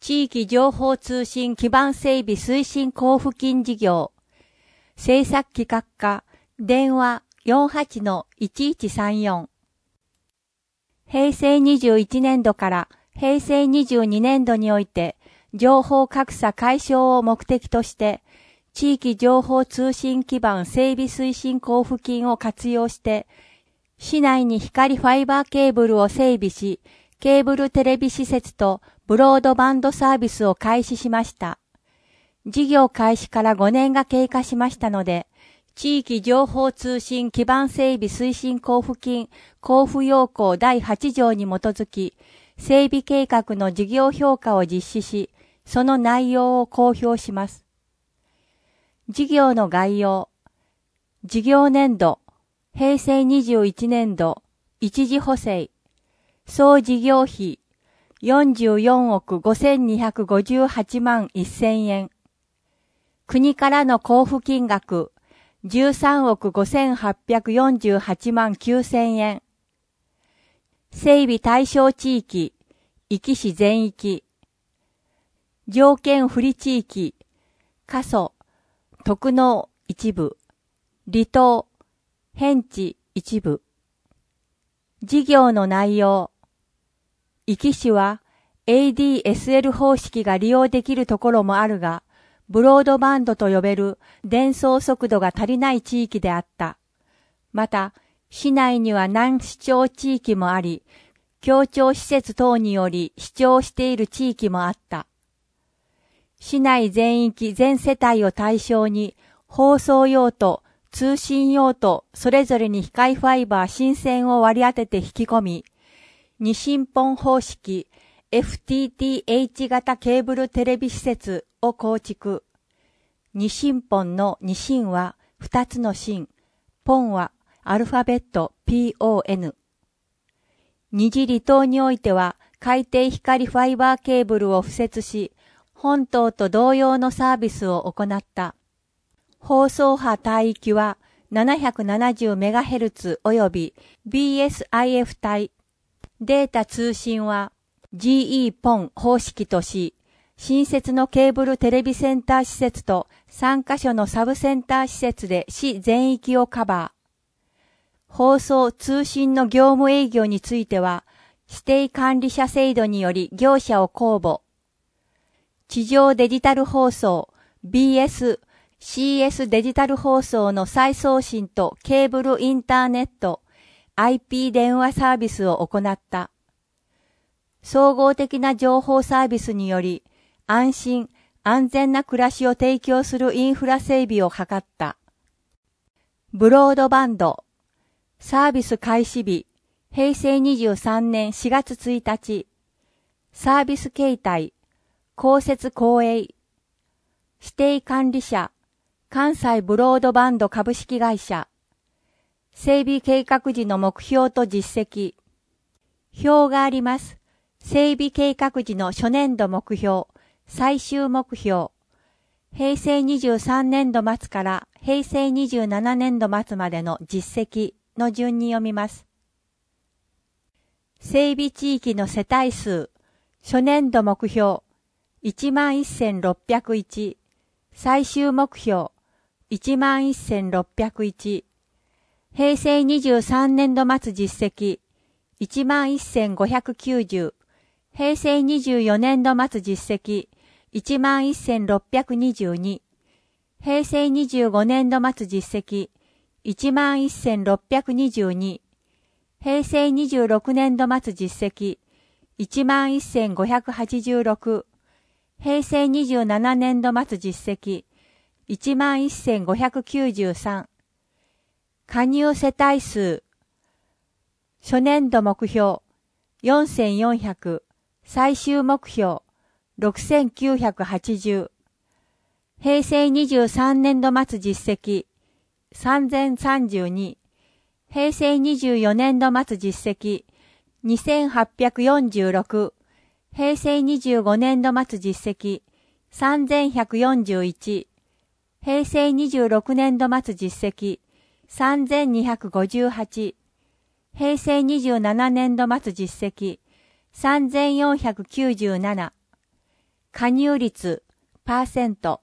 地域情報通信基盤整備推進交付金事業。政策企画課、電話 48-1134。平成21年度から平成22年度において、情報格差解消を目的として、地域情報通信基盤整備推進交付金を活用して、市内に光ファイバーケーブルを整備し、ケーブルテレビ施設とブロードバンドサービスを開始しました。事業開始から5年が経過しましたので、地域情報通信基盤整備推進交付金交付要項第8条に基づき、整備計画の事業評価を実施し、その内容を公表します。事業の概要。事業年度、平成21年度、一次補正。総事業費、44億5258万1000円。国からの交付金額、13億5848万9000円。整備対象地域、壱岐市全域。条件不利地域、過疎、特納一部、離島、偏地一部。事業の内容。壱岐市は ADSL 方式が利用できるところもあるが、ブロードバンドと呼べる伝送速度が足りない地域であった。また、市内には難視聴地域もあり、協調施設等により視聴している地域もあった。市内全域全世帯を対象に、放送用と通信用とそれぞれに光ファイバー新線を割り当てて引き込み、二進本方式 FTTH 型ケーブルテレビ施設を構築。二進本の二進は二つの進、ポンはアルファベット PON。二次離島においては海底光ファイバーケーブルを敷設し、本島と同様のサービスを行った。放送波帯域は 770MHz 及び BSIF 帯。データ通信は GE-PON 方式とし、新設のケーブルテレビセンター施設と3カ所のサブセンター施設で市全域をカバー。放送通信の業務営業については、指定管理者制度により業者を公募。地上デジタル放送 BS、CS デジタル放送の再送信とケーブルインターネット、IP 電話サービスを行った。総合的な情報サービスにより、安心、安全な暮らしを提供するインフラ整備を図った。ブロードバンド。サービス開始日、平成23年4月1日。サービス形態。公設公営。指定管理者。関西ブロードバンド株式会社。整備計画時の目標と実績。表があります。整備計画時の初年度目標、最終目標。平成23年度末から平成27年度末までの実績の順に読みます。整備地域の世帯数、初年度目標、11,601。最終目標、11,601。平成23年度末実績、11,590。平成24年度末実績、11,622。平成25年度末実績、11,622。平成26年度末実績、11,586。平成27年度末実績、11,593。加入世帯数。初年度目標、4,400。最終目標、6,980。平成23年度末実績、3,032。平成24年度末実績、2,846。平成25年度末実績、3,141。平成26年度末実績、3,258。平成27年度末実績、3,497。 加入率、%。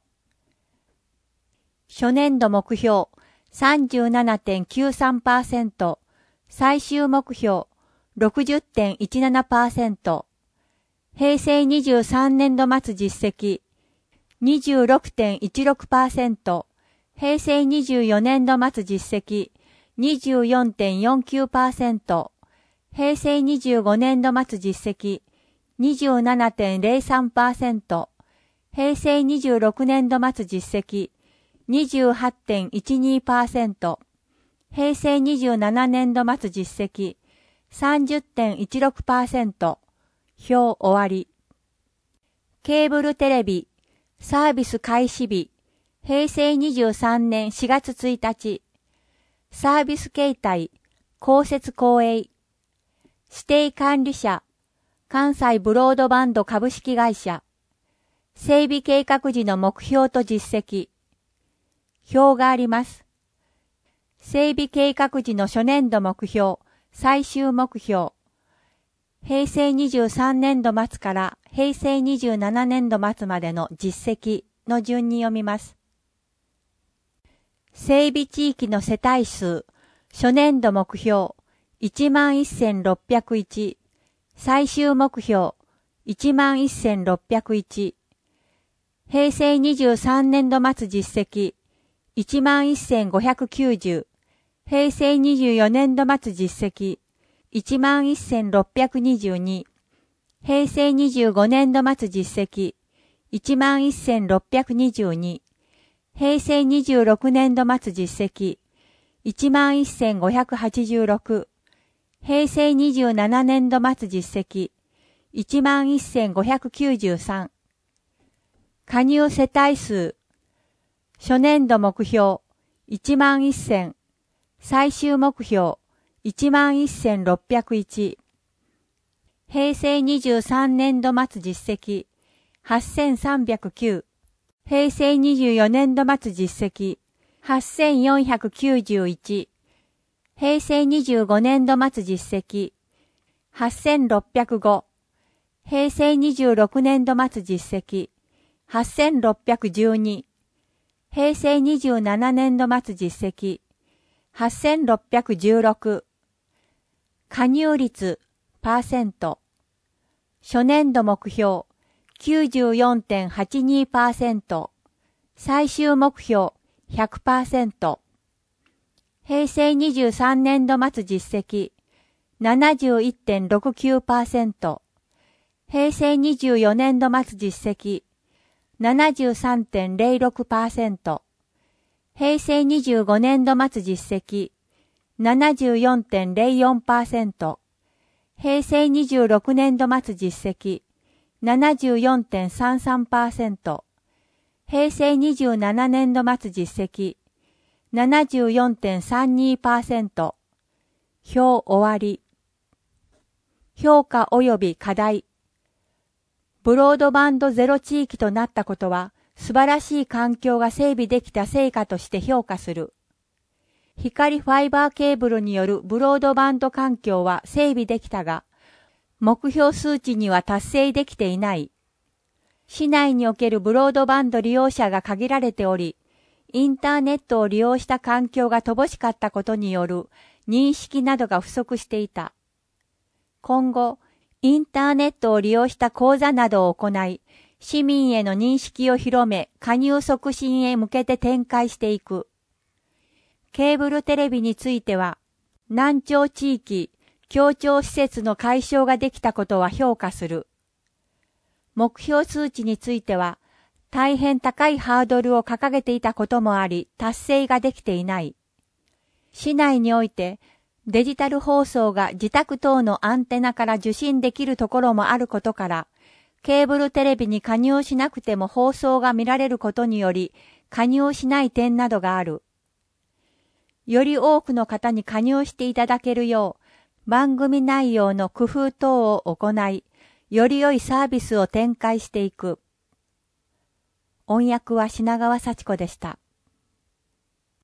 初年度目標、37.93%。最終目標、60.17%。平成23年度末実績、26.16%。平成24年度末実績、24.49%。平成25年度末実績、27.03%。平成26年度末実績、28.12%。平成27年度末実績、30.16%。表終わり。ケーブルテレビ、サービス開始日、平成23年4月1日。サービス形態、公設公営。指定管理者、関西ブロードバンド株式会社。整備計画時の目標と実績。表があります。整備計画時の初年度目標、最終目標。平成23年度末から平成27年度末までの実績の順に読みます。整備地域の世帯数、初年度目標、11,601。最終目標、11,601。平成23年度末実績、11,590。平成24年度末実績、11,622。平成25年度末実績、11,622。平成26年度末実績、11,586。平成27年度末実績、11,593。加入世帯数、初年度目標、11,000。最終目標、11,601。平成23年度末実績、8,309。平成24年度末実績、8,491。平成25年度末実績、8,605。平成26年度末実績、8,612。平成27年度末実績、8,616。加入率、%。初年度目標、94.82%。最終目標、100%。平成23年度末実績、71.69%。平成24年度末実績、73.06%。平成25年度末実績、74.04%。平成26年度末実績、74.33%。平成27年度末実績、74.32%。表終わり。評価及び課題。ブロードバンドゼロ地域となったことは、素晴らしい環境が整備できた成果として評価する。光ファイバーケーブルによるブロードバンド環境は整備できたが、目標数値には達成できていない。市内におけるブロードバンド利用者が限られており、インターネットを利用した環境が乏しかったことによる認識などが不足していた。今後、インターネットを利用した講座などを行い、市民への認識を広め、加入促進へ向けて展開していく。ケーブルテレビについては、南朝地域、協調施設の解消ができたことは評価する。目標数値については、大変高いハードルを掲げていたこともあり、達成ができていない。市内において、デジタル放送が自宅等のアンテナから受信できるところもあることから、ケーブルテレビに加入しなくても放送が見られることにより、加入しない点などがある。より多くの方に加入していただけるよう、番組内容の工夫等を行い、より良いサービスを展開していく。音訳は品川幸子でした。